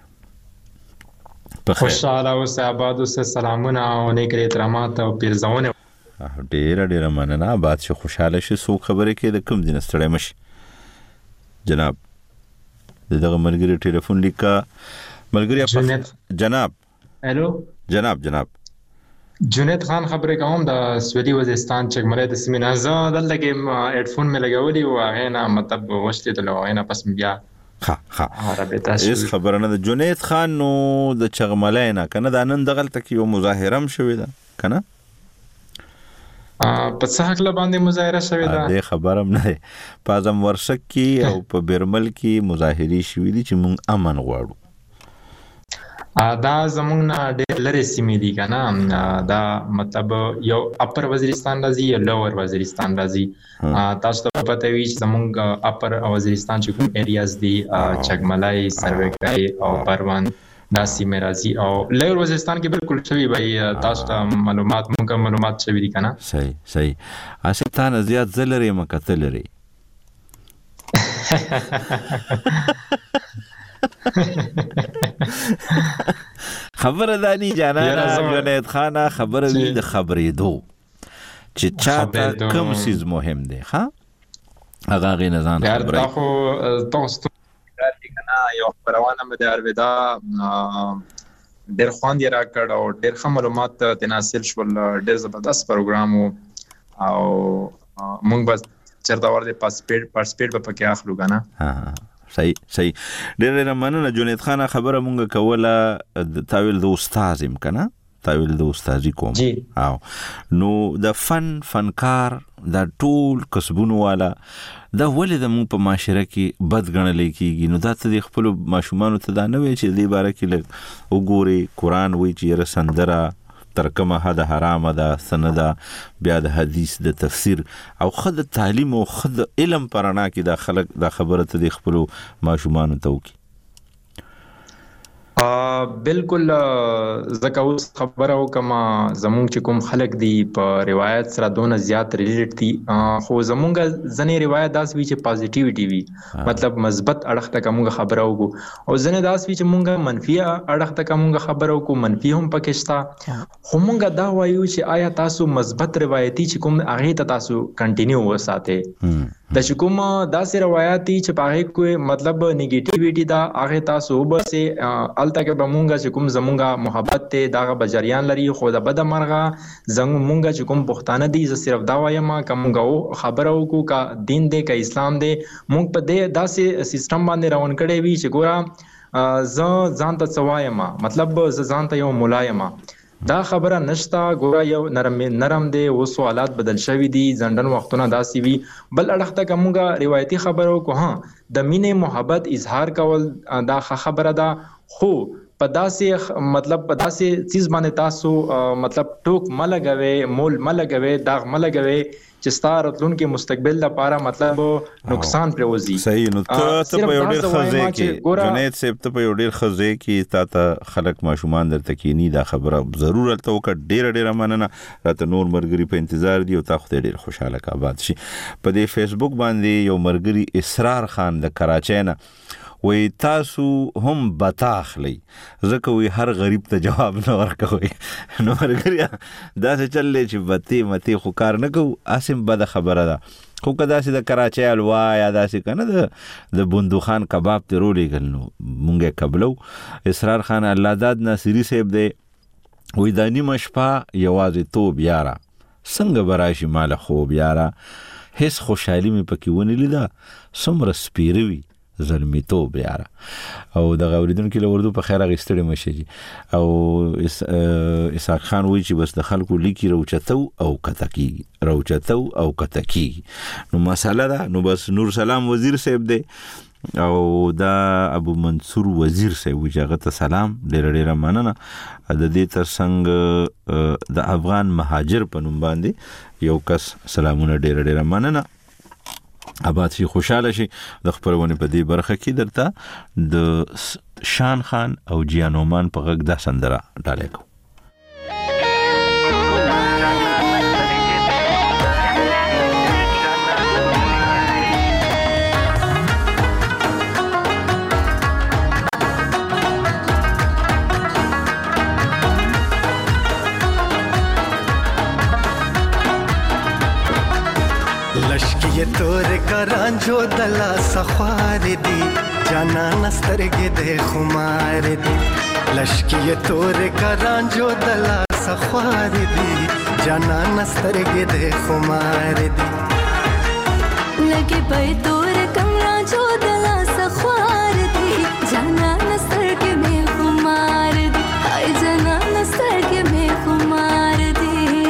خوشاله او سعادت او سلامونه او نیک احترامات او پیرزونه ډېر مننه بعد شو خوشاله شي سو خبره کې د کوم دین ستړي مشي جناب دغه مرګري ټلیفون لیکا مرګري جناب الو جناب جنید خان خبرې کوم د سویلي وزیرستان چکملې د سیمینازه دلته کې هډفون مې لګولي او هغه نه مطلب وشته د لوغینا پس بیا اس خبرونه د جنید خان نو د چغملې نه کنه د نن دغلت کې یو مظاهره هم شوې ده کنه په څه حق باندې مظاهره شوې ده د خبرم نه په اعظم ورشک کې او په بیرمل کې مظاهري شوې دي چې مونږ امن غواړو دا زمونږ نه ډېر لري سیمې دي کنه دا مطلب یو اپر وزیرستان راځي یا لوور وزیرستان راځي تاسو ته پته وي چې زمونږ اپر وزیرستان چې کوم ایریاز دي چغملای سروکای او پروان دا سیمې راځي او لوور وزیرستان کې بالکل شوی وای تاسو ته معلومات شوی دي کنه صحیح استه زیات زلري مکتل لري خبره دانی جانانا جنید خانه خبره وی د خبرې دو چې چاته کوم سیز مهم دی ها هغه غي نزان خبره خو تاسو کنه یو خبرونه مې د ارویدا ډېر خوان دی راکړ او ډېر معلومات تناسل شول ډېر زبردست پروګرام او موږ بس چرته ورته پارټیسپیټ په پکې اخلو کنه صحیح ډېر مننه جنید خان خبره مونږ کوله تاویل د استاد امکنه تاویل د استادي کوم او نو د فنکار د ټول کسبونو والا دا ولې د مونږ په معاشره کې بد ګڼل کېږي نو دا ته د خپل ماشومان ته دا نه وي چې دې باره کې وګوري قران وایي چې رسندره ترکمه هدا حرام ده سنده بیا د حدیث د تفسیر او خد تعلیم او خد علم پرانا کې د خلق د خبره ته د خپل ماشومان ته وکي بالکل زکه اوس خبره وکما زمونږ چې کوم خلک دی په روایت سره دونه زیات ریلیټ دي خو زمونږ ځنې روایت داس وی چې پازیټیویټي وي مطلب مثبت اړخ ته کومه خبره وګو او ځنې داس وی چې مونږه منفي اړخ ته کومه خبره وکړو منفي هم پکې شته خو مونږه دا وایو چې آیا تاسو مثبت روایتي چې کوم هغه ته تاسو کنټینیو وساته د کوم داسې روایتي چې پاره کوئی مطلب نیگیټیویټي دا هغه تاسو وبسه الته کې به مونږه چې کوم زمونږه محبت ته داغه بجریان لري خو د بد مرغه مونږه چې کوم پښتانه دي ز صرف دا وایم کومګه خبره وکړو کا دین دې کا اسلام دې مونږ په دې داسې سیستم باندې روان کړي وي چې ګوره ځان ته څوایم مطلب ځان ته یو ملایم دا خبره نشتا ګوره یو نرم دی او سوالات بدل شوی دي ځندن وختونه داسي وي بل اړخته کومګه روایتي خبرو کو ها د مینې محبت اظهار کول دا خبره ده خو پداسې مطلب پداسې چیز باندې تاسو مطلب ټوک ملګوي مول ملګوي داغ ملګوي چې ستاره راتلونکي مستقبل لپاره مطلب نقصان پروزي. صحیح. نو ته په یو ډیر خزه کې جنید صاحب ته په یو ډیر خزه کې تا خلک ماشومان درته کینی دا خبره ضرورت ته وکړه. ډیر مننه راته نور مرګري په انتظار دی او تا خو ډیر خوشاله کا باد شي. په دې فیسبوک باندې یو مرګري اسرار خان د کراچۍ نه وی تاسو هم بتاخلی زکه وی هر غریب ته جواب نه ورکوي. نو مرګریا دا څه چلې چې بتی متی خو کار نه کو اسیم بد خبره ده خو کدا چې د کراچۍ الوا یا داسې کنه د بندوخان کباب ته رولې ګلنو مونږه قبلو. اسرار خان الله داد ناصری صاحب دی وی د نیمه شپه یوازې توب یاره څنګه براشي مال خوب یاره هیڅ خوشحالي مې پکې ونه لیده څومره سپیروي زلمی توب یاره. او د غوریدونکو له اردو په خیر غستړي مشي او اسحاق خان وی چې بس د خلکو لیکي روچتو او کتکی روچتو او کتکی. نو مساله ده نو بس نور سلام وزیر صاحب دی او دا ابو منصور وزیر صاحب وجهه ته سلام ډېر مننه. د دې ترڅنګ د افغان مهاجر په نوم باندې یو کس سلامونه ډېر مننه. آباد شي خوشاله شي. د خبرونه په دې برخه کې درته د شان خان او جیانومان په غږ د سندره ډالې کو. लश्की तोर करांजो दला सख्वार दी जाना नस्तरगे दे खुमार दी. लश्की तोर करांजो दला सख्वार दी जाना नस्तरगे दे खुमार दी. लगे पे तोर करांजो दला सख्वार दी जाना नस्तरगे में खुमार दी. आई जाना नस्तरगे में खुमार दी.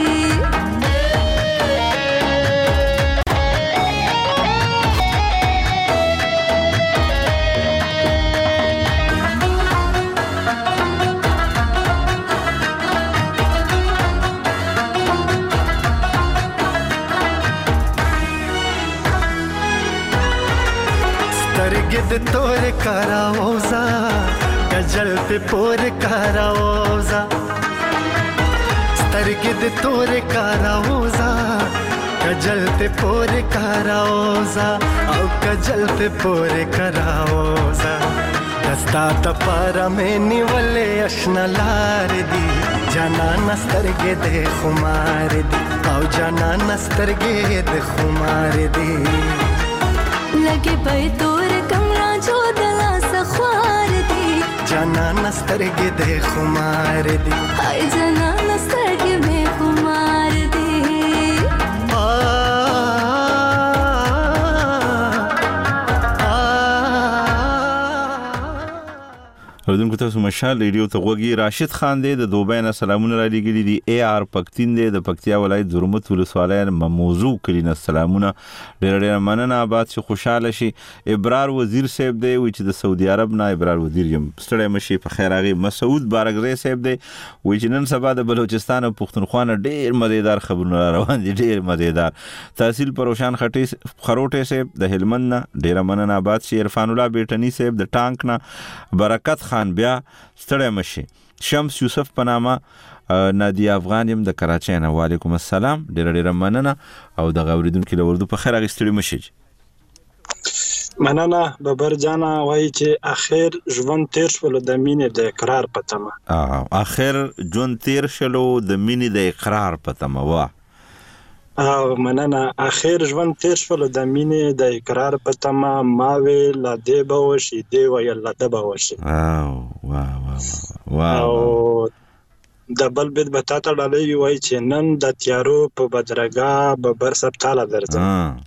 गिद तोर कराओजा गजल पे पोर कराओजा स्तरगिद तोर कराओजा गजल पे पोर कराओजा औ गजल पे पोर कराओजा. दस्ता तपारा में निवले अशना लार दी जाना नस्तरगे दे खुमार दी औ जाना नस्तरगे दे खुमार दी. लगे पे तोर कमरा जो दला सख्वार दी जाना नस्तरगे दे खुमार दी. हाय जाना नस्तरगे में खुमार दी. اوردونکو تاسو مشال ریډیو ته غوږی. راشد خان دی د دوبۍ نه سلامونه را لګیلي دي. اے آر پکتین دی د پکتیا ولایت زرمت ولسوالۍ موضوع کړي نه سلامونه ډېر مننه. آباد شي خوشاله شي. ابرار وزیر صاحب دی وی چې د سعودي عرب نه ابرار وزیر یم ستړی مشي په خیر اغه. مسعود بارګزی صاحب دی وی چې نن سبا د بلوچستان او پښتونخوا نه ډېر مزیدار خبرونه روان دي ډېر مزیدار. تحصیل پروشان خروټه صاحب د هلمند نه ډېر مننه. آباد شي. عرفان الله بیٹنی صاحب د ټانک نه. برکت خان بیا ستړی مشي. شمس یوسف پنامه نادی افغان يم د کراچۍ نه. وعلیکم السلام ډېر مننه او د غوریدونکو له وردو په خیر غستړي مشي. مننه ببر جانا وای چې اخر ژوند تیر شول د مینې د اقرار په تمه. اخر ژوند تیر شول د مینې د اقرار په تمه. واه مننه اخر ژوند تیر شول د مینې د اقرار په تمه. ما وی لا دی به وشي دی وی لا د به وشي. او د بل بيد بتا ته ډالې وای چې نن د تیارو په بدرګه ببر سب تعالی درځم.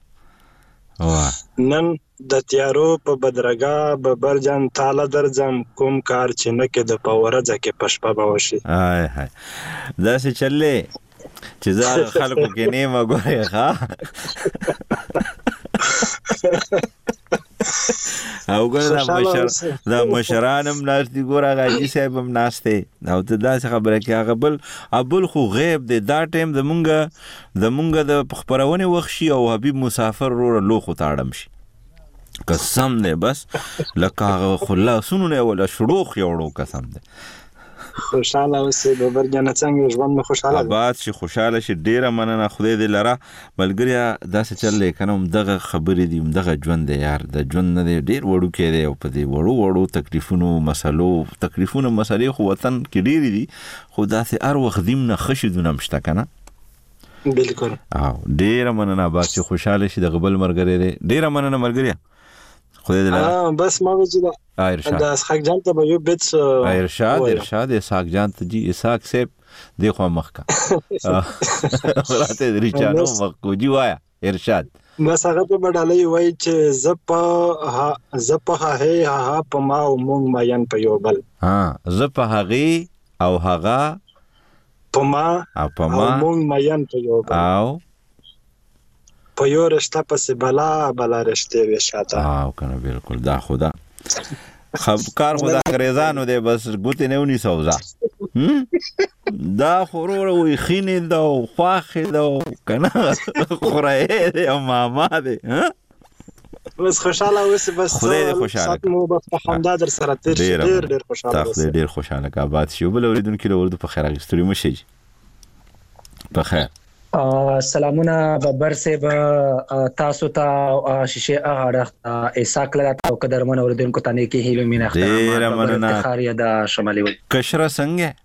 نن د تیارو په بدرګه ببر جان تعالی درځم کوم کار چې نه کې د پورځه کې پشپا به وشي. هاي دا څه چلې چې زه خلکو کې نیمه ګورې ښه او ګره دا مشرانم ناشتي ګوره غاجي صاحب هم ناشته او ته دا خبره کې هغه بل خو غیب دی دا ټیم زمونږ د خبرونه وخت شي او حبیب مسافر رو لوخو تاړم شي قسم نه بس لکه خلاصونه نه ولا شروخ یوړو قسم ده خوشاله اوسې بابر جان څنګه ژوند مې خوشاله آباد شي خوشاله شي ډیره مننه خدای دې لره ملګریا داسې چلې کنه دغه خبرې دي دغه ژوند دی یار د ژوند نه ډیر وړو کې دی او په دې وړو تکلیفونو مسلې خو وطن کې ډیر دي خو داسې هر وخت دیم نه خشدونه مشته کنه بالکل ډیره مننه آباد شي خوشاله شي د غبل مرګره دی ډیره مننه ملګریا خدای دې لره بس ما وځه دا اسحاق جان ته یو بیت ارشاد اسحاق جان ته جی اسحاق صاحب دیکھو مخکا راته ریچانو مخکو جی وایا ارشاد بس هغه په بدلې وای چې زپه ها په ما او مونږ ماین په یو بل زپه هغه او هغه په ما او مونږ ماین په یو بل او په یو رشته پسې بلا رشته وي شاته کنه بالکل دا خدا کار خدا انګریزانو دی بس ګوتې نه ونی سوزا دا خورور وي خینې دا خواخې دا کنه خورای دی او ماما دی بس خوشاله اوسې بس خدای دې خوشاله سات مو په خندا در سره تیر ډیر خوشاله اوسې ډیر خوشاله کا باد شو بل اوریدونکو له ورته په خیر غوښتلې مو شي په خیر سلامونه ببر صاحب تاسو ته شیشه اړه اساک لګا او قدرمن اوریدونکو ته نیکی هیلو مینه ډیر مننه خاریا د شمالي کشره څنګه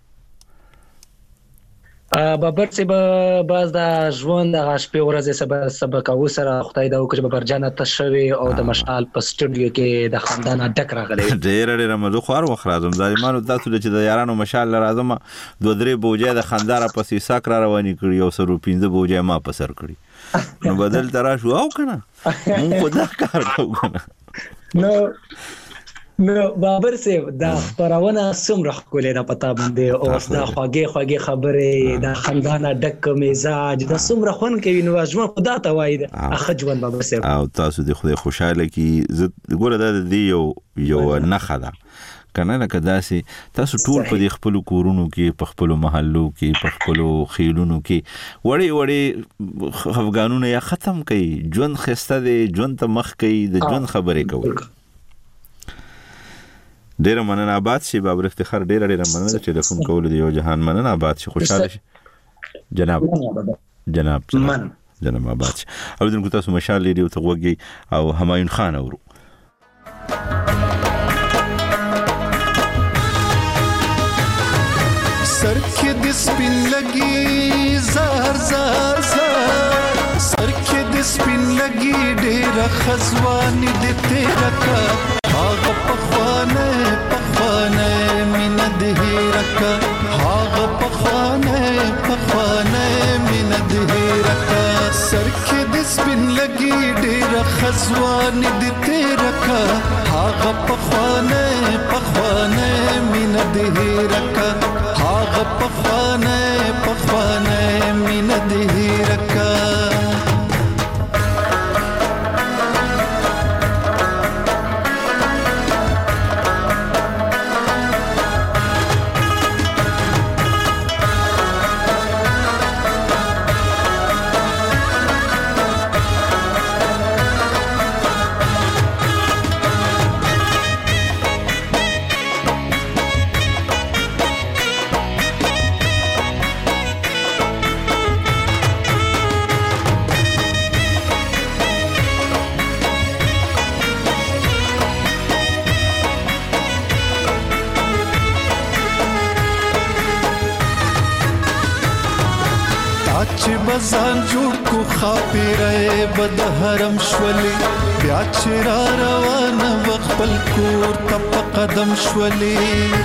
ببر صاحب باز د ژوند د شپې ورځې سبق او سره خدای دا وکړي ببر جان ته شوي او د مشال په سټوډیو کې د خاندان ډک راغلي ډیر مزه خور وخرازم ظالمانو تاسو چې د یارانو مشال راځم دوه درې بوجه د خاندار په سیساک را رواني کړی او سر 15 بوجه ما په سر کړی نو بدل ترا شو او کنه مونږ خدا کار کوو نو بابر صاحب دا پرونه سمره کولې نه پتا باندې او دا خوږه خبره دا خاندان ډک مزاج دا سمره خون کوي نو ژوند خدا ته وای دا اخجون بابر صاحب او تاسو د خدای خوشاله کی ګوره دا دی یو نه خدا کنه لکه داسې تاسو ټول په دې خپل کورونو کې په خپل محلو کې په خپل خیلونو کې وړي افغانونه یا ختم کړي ژوند خسته دي ژوند ته مخ کړي د ژوند خبرې کوي ډیر مننه آباد شي بابر افتخار ډیر مننه ټلیفون کول دی یو جهان مننه آباد شي خوشاله شي جناب آباد شي او دغه تاسو مشال لري او توګي او همایون خان اورو سر کې د سپین لګي زار سر کې د سپین لګي ډیر خزواني د تیرا کا هاغه پخوانه مين د هیرکا هاغه پخوانه مين د هیرکا سر کې د سپین لګي ډیر خزواني د تیرکا هاغه پخوانه مين د هیرکا هاغه پخوانه مين د هیرکا بزان جوړ کو خاطره بد حرم شولي بیا چې را روانه وخپل کور ته قدم شولي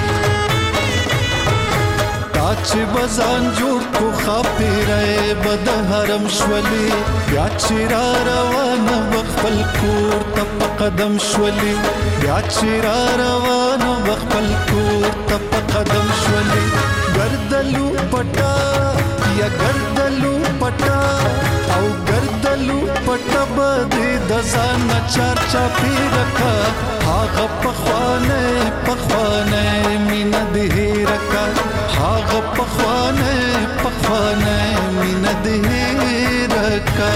چې بزان جوړ کو خاطره بد حرم شولي بیا چې را روانه وخپل کور ته قدم شولي بیا چې را روانه وخپل کور ته قدم شولي ګردلو پټا یا ګردلو پټا او ګردلو پټا بده د ځان چار چاپیرکا هاغه پخوانه مینا د هیرکا هاغه پخوانه مینا د هیرکا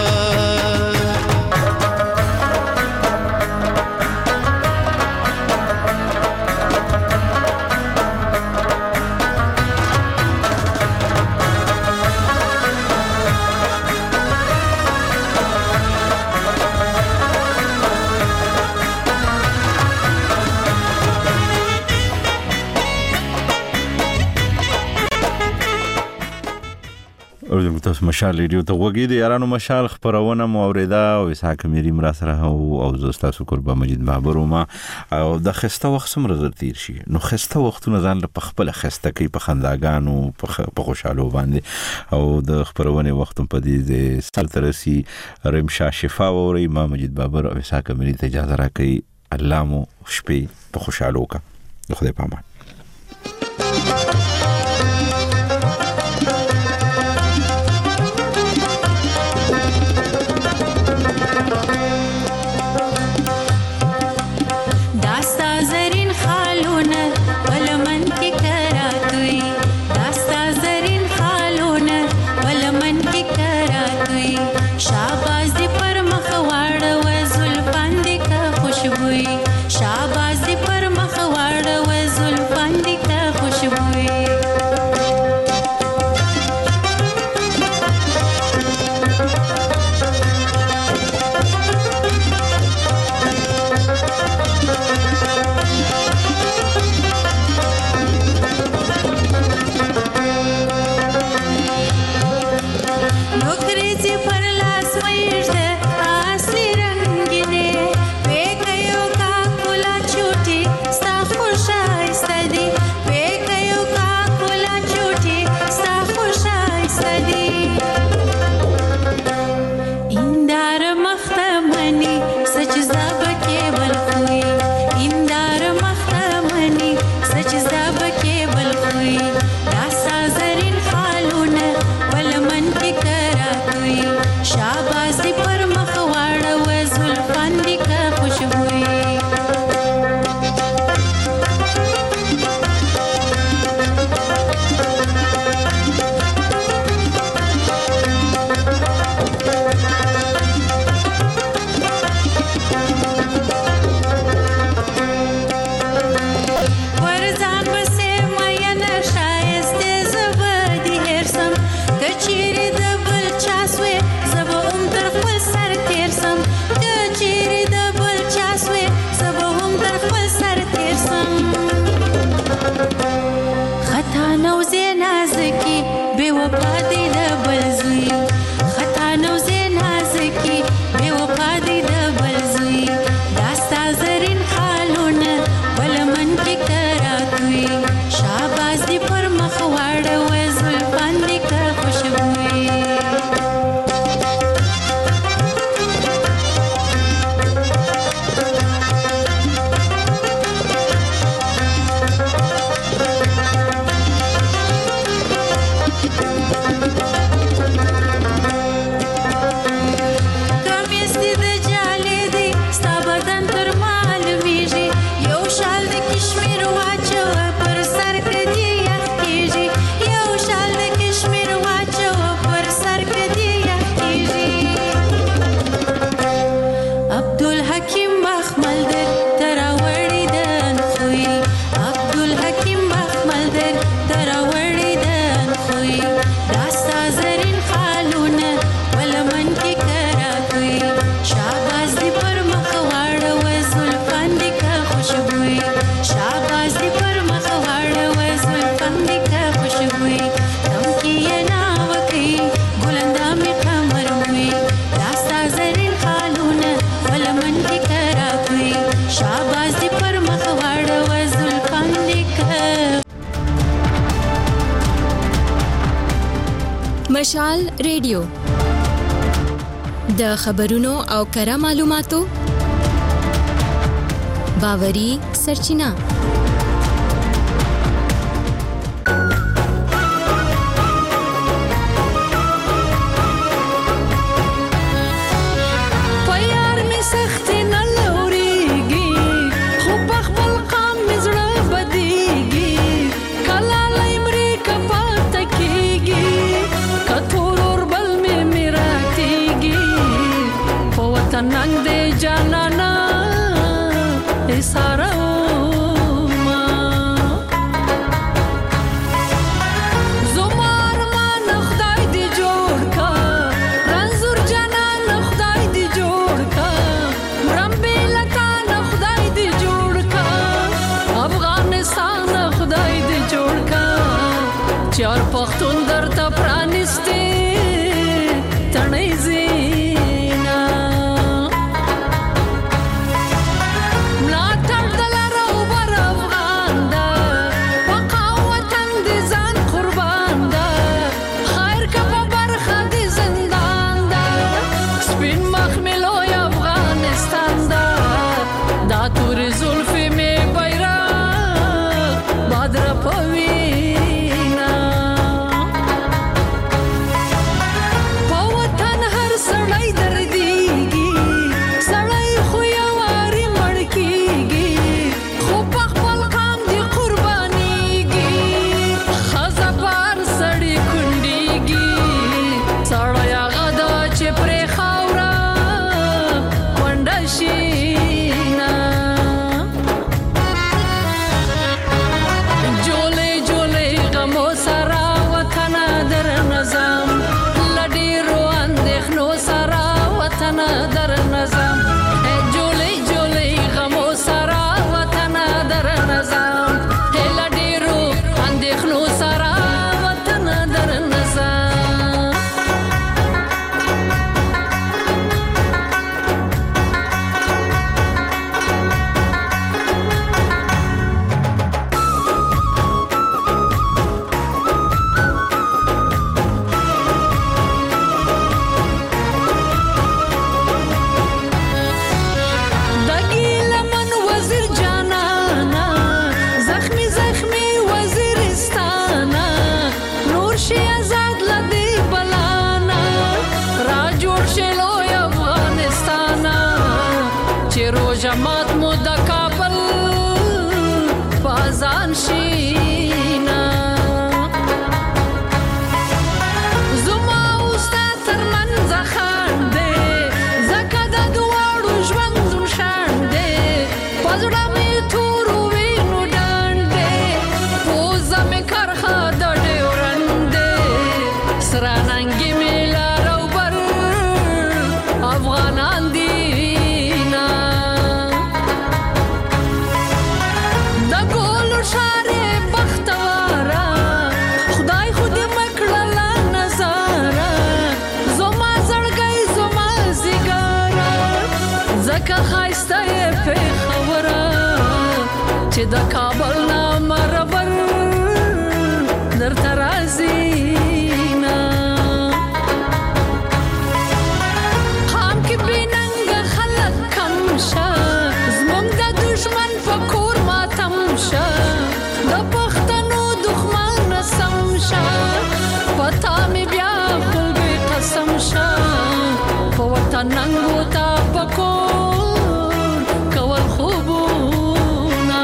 تاسو مشال ریډیو ته وګورئ د یارانو مشال خبرونه مو اوریدا او اسحاق میری مرا سره او زستا سو قربا مجید بابر ما او د خسته وخت سم رزر تیر شي نو خسته وختونه ځان له خپل خسته کوي په خنداګانو په خوشاله باندې او د خبرونه وختم په دې سلطرسي رمشا شفا او ما مجید بابر او اسحاق میری ته اجازه راکړي الله مو شپې په خوشاله وکا خدای پامان مشال ریډیو د خبرونو او کره معلوماتو باوري سرچینه چې د کابل نه مربر درته راځي نه خام کې بېننګه خلک کم شه زموږ د دشمن په کور ماتم شه د پښتنو دښمن سم شه پتا مې بیا خپل قسم شه په وطن ننګو تا پکور کول خوبونه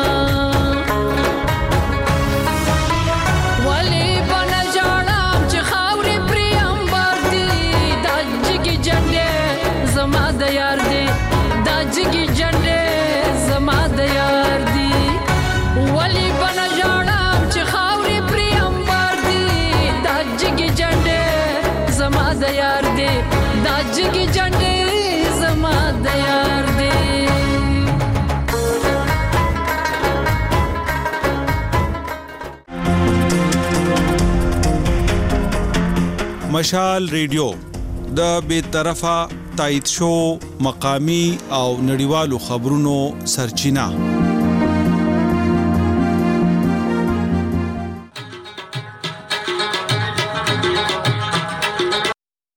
ولی بنا جاړم چې خاورې پرې امبار دي دا جګې جنډې زما د یار دي دا جګې جنډې زما د یار دي ولی بنا جاړم چې خاورې پرې امبار دي دا جګې جنډې زما د یار دي دا جګې جنډې زما د یار دي مشال ریډیو د بے طرفه تایید شو مقامی او نړیوالو خبرونو سرچینه